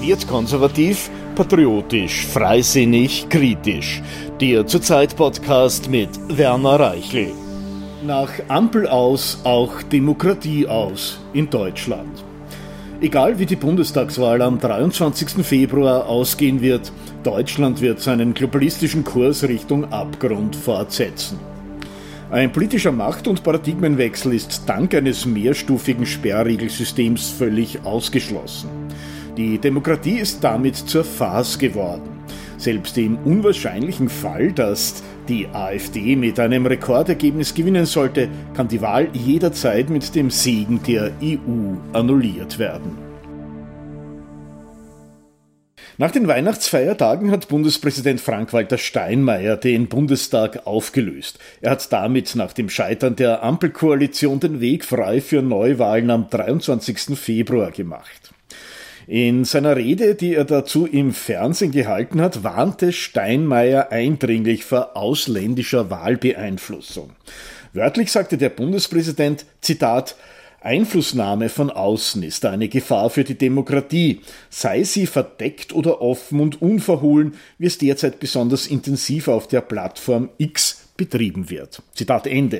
Ambitioniert konservativ, patriotisch, freisinnig, kritisch. Der Zurzeit-Podcast mit Werner Reichel. Nach Ampel aus, auch Demokratie aus in Deutschland. Egal wie die Bundestagswahl am 23. Februar ausgehen wird, Deutschland wird seinen globalistischen Kurs Richtung Abgrund fortsetzen. Ein politischer Macht- und Paradigmenwechsel ist dank eines mehrstufigen Sperrregelsystems völlig ausgeschlossen. Die Demokratie ist damit zur Farce geworden. Selbst im unwahrscheinlichen Fall, dass die AfD mit einem Rekordergebnis gewinnen sollte, kann die Wahl jederzeit mit dem Segen der EU annulliert werden. Nach den Weihnachtsfeiertagen hat Bundespräsident Frank-Walter Steinmeier den Bundestag aufgelöst. Er hat damit nach dem Scheitern der Ampelkoalition den Weg frei für Neuwahlen am 23. Februar gemacht. In seiner Rede, die er dazu im Fernsehen gehalten hat, warnte Steinmeier eindringlich vor ausländischer Wahlbeeinflussung. Wörtlich sagte der Bundespräsident, Zitat, Einflussnahme von außen ist eine Gefahr für die Demokratie, sei sie verdeckt oder offen und unverhohlen, wie es derzeit besonders intensiv auf der Plattform X betrieben wird. Zitat Ende.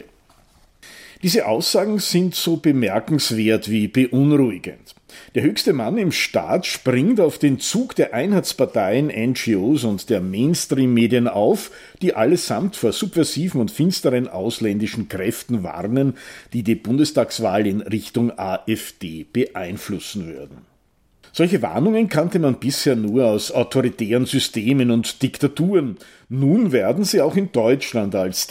Diese Aussagen sind so bemerkenswert wie beunruhigend. Der höchste Mann im Staat springt auf den Zug der Einheitsparteien, NGOs und der Mainstream-Medien auf, die allesamt vor subversiven und finsteren ausländischen Kräften warnen, die die Bundestagswahl in Richtung AfD beeinflussen würden. Solche Warnungen kannte man bisher nur aus autoritären Systemen und Diktaturen. Nun werden sie auch in Deutschland als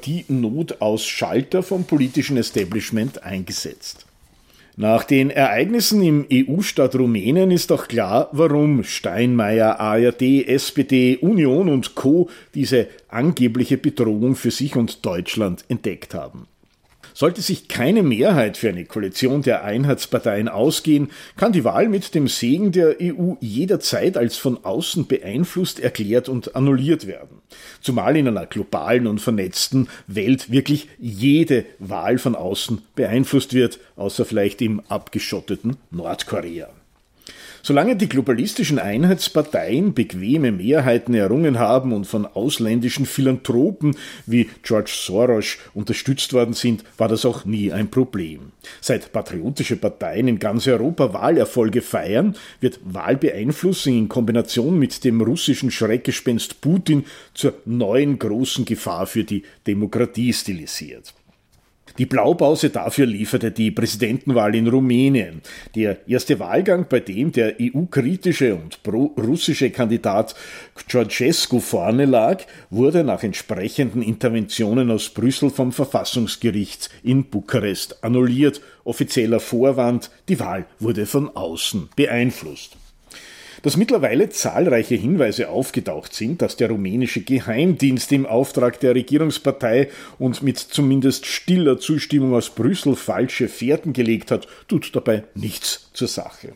Demokratie-Notausschalter vom politischen Establishment eingesetzt. Nach den Ereignissen im EU-Staat Rumänien ist auch klar, warum Steinmeier, ARD, SPD, Union und Co. diese angebliche Bedrohung für sich und Deutschland entdeckt haben. Sollte sich keine Mehrheit für eine Koalition der Einheitsparteien ausgehen, kann die Wahl mit dem Segen der EU jederzeit als von außen beeinflusst erklärt und annulliert werden. Zumal in einer globalen und vernetzten Welt wirklich jede Wahl von außen beeinflusst wird, außer vielleicht im abgeschotteten Nordkorea. Solange die globalistischen Einheitsparteien bequeme Mehrheiten errungen haben und von ausländischen Philanthropen wie George Soros unterstützt worden sind, war das auch nie ein Problem. Seit patriotische Parteien in ganz Europa Wahlerfolge feiern, wird Wahlbeeinflussung in Kombination mit dem russischen Schreckgespenst Putin zur neuen großen Gefahr für die Demokratie stilisiert. Die Blaupause dafür lieferte die Präsidentenwahl in Rumänien. Der erste Wahlgang, bei dem der EU-kritische und pro-russische Kandidat Ceausescu vorne lag, wurde nach entsprechenden Interventionen aus Brüssel vom Verfassungsgericht in Bukarest annulliert. Offizieller Vorwand, die Wahl wurde von außen beeinflusst. Dass mittlerweile zahlreiche Hinweise aufgetaucht sind, dass der rumänische Geheimdienst im Auftrag der Regierungspartei und mit zumindest stiller Zustimmung aus Brüssel falsche Fährten gelegt hat, tut dabei nichts zur Sache.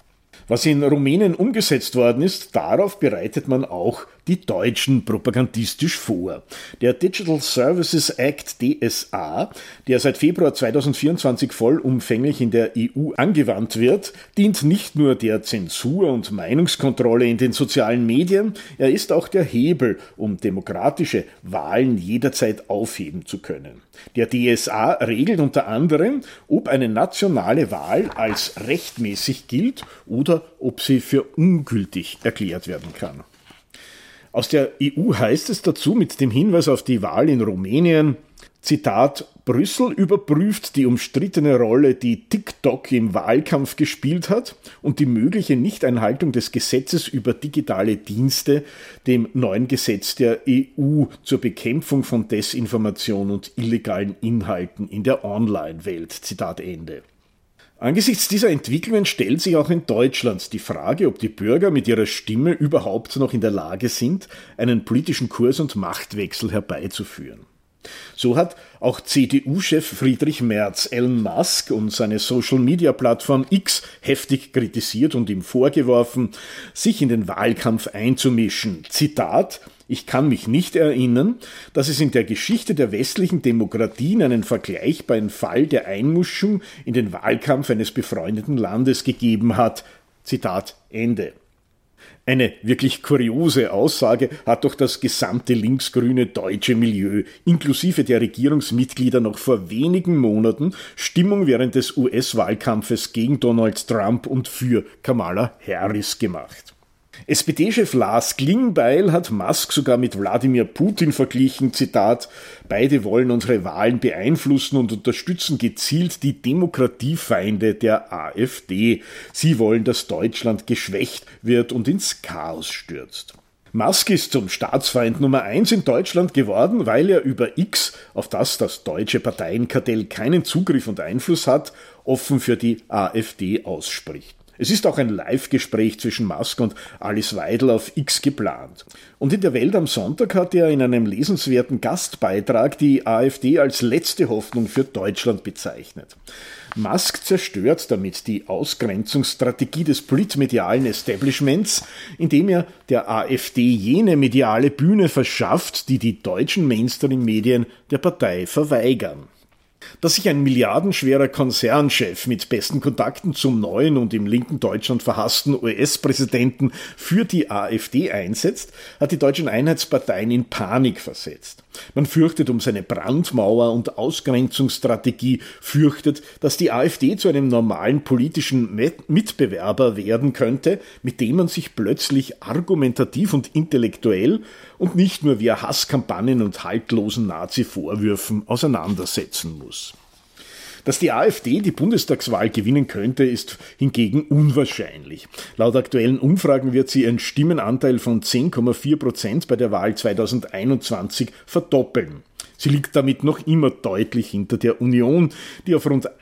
Was in Rumänien umgesetzt worden ist, darauf bereitet man auch die Deutschen propagandistisch vor. Der Digital Services Act DSA, der seit Februar 2024 vollumfänglich in der EU angewandt wird, dient nicht nur der Zensur und Meinungskontrolle in den sozialen Medien, er ist auch der Hebel, um demokratische Wahlen jederzeit aufheben zu können. Der DSA regelt unter anderem, ob eine nationale Wahl als rechtmäßig gilt oder ob sie für ungültig erklärt werden kann. Aus der EU heißt es dazu mit dem Hinweis auf die Wahl in Rumänien, Zitat, Brüssel überprüft die umstrittene Rolle, die TikTok im Wahlkampf gespielt hat und die mögliche Nichteinhaltung des Gesetzes über digitale Dienste, dem neuen Gesetz der EU zur Bekämpfung von Desinformation und illegalen Inhalten in der Online-Welt. Zitat Ende. Angesichts dieser Entwicklungen stellt sich auch in Deutschland die Frage, ob die Bürger mit ihrer Stimme überhaupt noch in der Lage sind, einen politischen Kurs- und Machtwechsel herbeizuführen. So hat auch CDU-Chef Friedrich Merz Elon Musk und seine Social-Media-Plattform X heftig kritisiert und ihm vorgeworfen, sich in den Wahlkampf einzumischen. Zitat, Ich kann mich nicht erinnern, dass es in der Geschichte der westlichen Demokratien einen vergleichbaren Fall der Einmischung in den Wahlkampf eines befreundeten Landes gegeben hat. Zitat Ende. Eine wirklich kuriose Aussage hat doch das gesamte linksgrüne deutsche Milieu, inklusive der Regierungsmitglieder, noch vor wenigen Monaten Stimmung während des US-Wahlkampfes gegen Donald Trump und für Kamala Harris gemacht. SPD-Chef Lars Klingbeil hat Musk sogar mit Wladimir Putin verglichen, Zitat, beide wollen unsere Wahlen beeinflussen und unterstützen gezielt die Demokratiefeinde der AfD. Sie wollen, dass Deutschland geschwächt wird und ins Chaos stürzt. Musk ist zum Staatsfeind Nummer 1 in Deutschland geworden, weil er über X, auf das deutsche Parteienkartell keinen Zugriff und Einfluss hat, offen für die AfD ausspricht. Es ist auch ein Live-Gespräch zwischen Musk und Alice Weidel auf X geplant. Und in der Welt am Sonntag hat er in einem lesenswerten Gastbeitrag die AfD als letzte Hoffnung für Deutschland bezeichnet. Musk zerstört damit die Ausgrenzungsstrategie des politmedialen Establishments, indem er der AfD jene mediale Bühne verschafft, die die deutschen Mainstream-Medien der Partei verweigern. Dass sich ein milliardenschwerer Konzernchef mit besten Kontakten zum neuen und im linken Deutschland verhassten US-Präsidenten für die AfD einsetzt, hat die deutschen Einheitsparteien in Panik versetzt. Man fürchtet um seine Brandmauer und Ausgrenzungsstrategie, fürchtet, dass die AfD zu einem normalen politischen Mitbewerber werden könnte, mit dem man sich plötzlich argumentativ und intellektuell und nicht nur via Hasskampagnen und haltlosen Nazi-Vorwürfen auseinandersetzen muss. Dass die AfD die Bundestagswahl gewinnen könnte, ist hingegen unwahrscheinlich. Laut aktuellen Umfragen wird sie ihren Stimmenanteil von 10,4% bei der Wahl 2021 verdoppeln. Sie liegt damit noch immer deutlich hinter der Union, die auf rund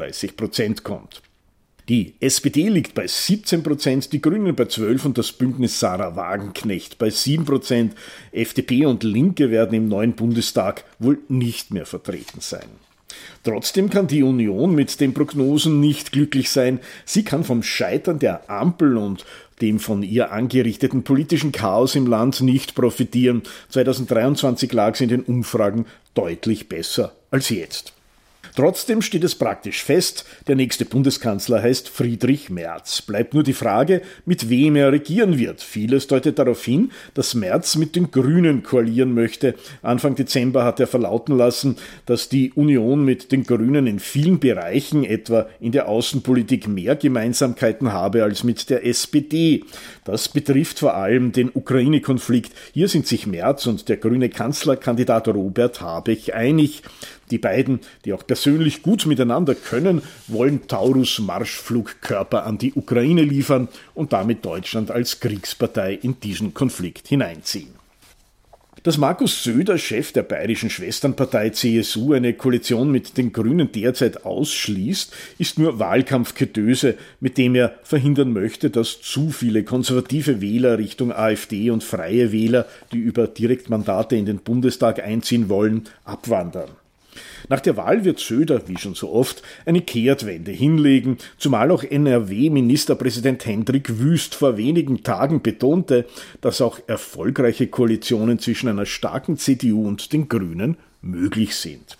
31% kommt. Die SPD liegt bei 17%, die Grünen bei 12% und das Bündnis Sarah Wagenknecht bei 7%. FDP und Linke werden im neuen Bundestag wohl nicht mehr vertreten sein. Trotzdem kann die Union mit den Prognosen nicht glücklich sein. Sie kann vom Scheitern der Ampel und dem von ihr angerichteten politischen Chaos im Land nicht profitieren. 2023 lag sie in den Umfragen deutlich besser als jetzt. Trotzdem steht es praktisch fest, der nächste Bundeskanzler heißt Friedrich Merz. Bleibt nur die Frage, mit wem er regieren wird. Vieles deutet darauf hin, dass Merz mit den Grünen koalieren möchte. Anfang Dezember hat er verlauten lassen, dass die Union mit den Grünen in vielen Bereichen, etwa in der Außenpolitik, mehr Gemeinsamkeiten habe als mit der SPD. Das betrifft vor allem den Ukraine-Konflikt. Hier sind sich Merz und der grüne Kanzlerkandidat Robert Habeck einig. Die beiden, die auch persönlich gut miteinander können, wollen Taurus-Marschflugkörper an die Ukraine liefern und damit Deutschland als Kriegspartei in diesen Konflikt hineinziehen. Dass Markus Söder, Chef der bayerischen Schwesternpartei CSU, eine Koalition mit den Grünen derzeit ausschließt, ist nur Wahlkampfgetöse, mit dem er verhindern möchte, dass zu viele konservative Wähler Richtung AfD und Freie Wähler, die über Direktmandate in den Bundestag einziehen wollen, abwandern. Nach der Wahl wird Söder, wie schon so oft, eine Kehrtwende hinlegen, zumal auch NRW-Ministerpräsident Hendrik Wüst vor wenigen Tagen betonte, dass auch erfolgreiche Koalitionen zwischen einer starken CDU und den Grünen möglich sind.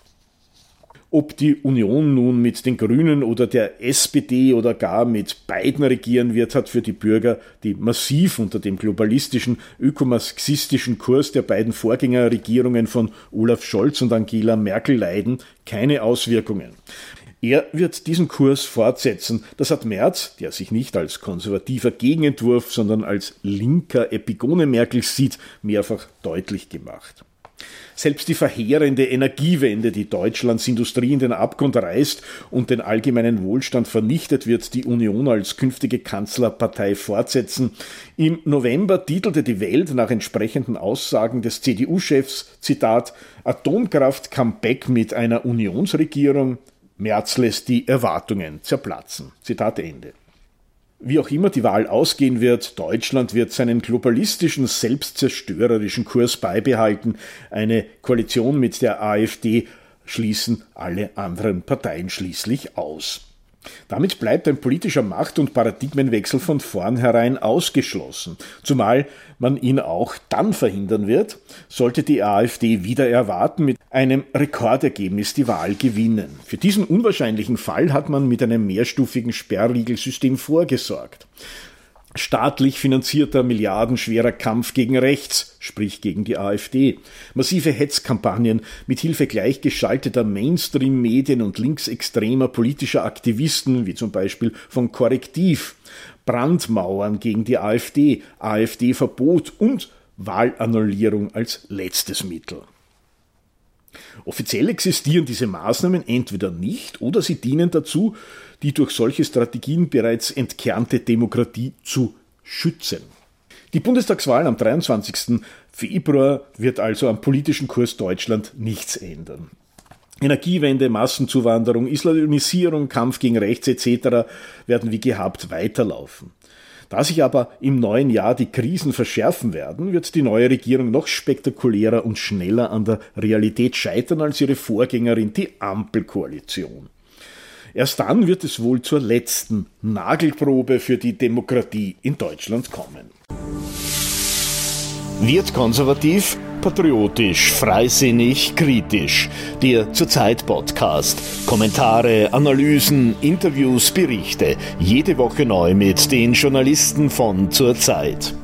Ob die Union nun mit den Grünen oder der SPD oder gar mit beiden regieren wird, hat für die Bürger, die massiv unter dem globalistischen, ökomarxistischen Kurs der beiden Vorgängerregierungen von Olaf Scholz und Angela Merkel leiden, keine Auswirkungen. Er wird diesen Kurs fortsetzen. Das hat Merz, der sich nicht als konservativer Gegenentwurf, sondern als linker Epigone Merkels sieht, mehrfach deutlich gemacht. Selbst die verheerende Energiewende, die Deutschlands Industrie in den Abgrund reißt und den allgemeinen Wohlstand vernichtet, wird die Union als künftige Kanzlerpartei fortsetzen. Im November titelte die Welt nach entsprechenden Aussagen des CDU-Chefs, Zitat, Atomkraft-Comeback mit einer Unionsregierung. Merz lässt die Erwartungen zerplatzen. Zitat Ende. Wie auch immer die Wahl ausgehen wird, Deutschland wird seinen globalistischen, selbstzerstörerischen Kurs beibehalten. Eine Koalition mit der AfD schließen alle anderen Parteien schließlich aus. Damit bleibt ein politischer Macht- und Paradigmenwechsel von vornherein ausgeschlossen, zumal man ihn auch dann verhindern wird, sollte die AfD wider Erwarten mit einem Rekordergebnis die Wahl gewinnen. Für diesen unwahrscheinlichen Fall hat man mit einem mehrstufigen Sperrriegelsystem vorgesorgt. Staatlich finanzierter, milliardenschwerer Kampf gegen rechts, sprich gegen die AfD. Massive Hetzkampagnen mit Hilfe gleichgeschalteter Mainstream-Medien und linksextremer politischer Aktivisten, wie zum Beispiel von Korrektiv. Brandmauern gegen die AfD, AfD-Verbot und Wahlannullierung als letztes Mittel. Offiziell existieren diese Maßnahmen entweder nicht oder sie dienen dazu, die durch solche Strategien bereits entkernte Demokratie zu schützen. Die Bundestagswahl am 23. Februar wird also am politischen Kurs Deutschland nichts ändern. Energiewende, Massenzuwanderung, Islamisierung, Kampf gegen rechts etc. werden wie gehabt weiterlaufen. Da sich aber im neuen Jahr die Krisen verschärfen werden, wird die neue Regierung noch spektakulärer und schneller an der Realität scheitern als ihre Vorgängerin, die Ampelkoalition. Erst dann wird es wohl zur letzten Nagelprobe für die Demokratie in Deutschland kommen. Wird konservativ, patriotisch, freisinnig, kritisch. Der Zur-Zeit-Podcast. Kommentare, Analysen, Interviews, Berichte. Jede Woche neu mit den Journalisten von Zur-Zeit.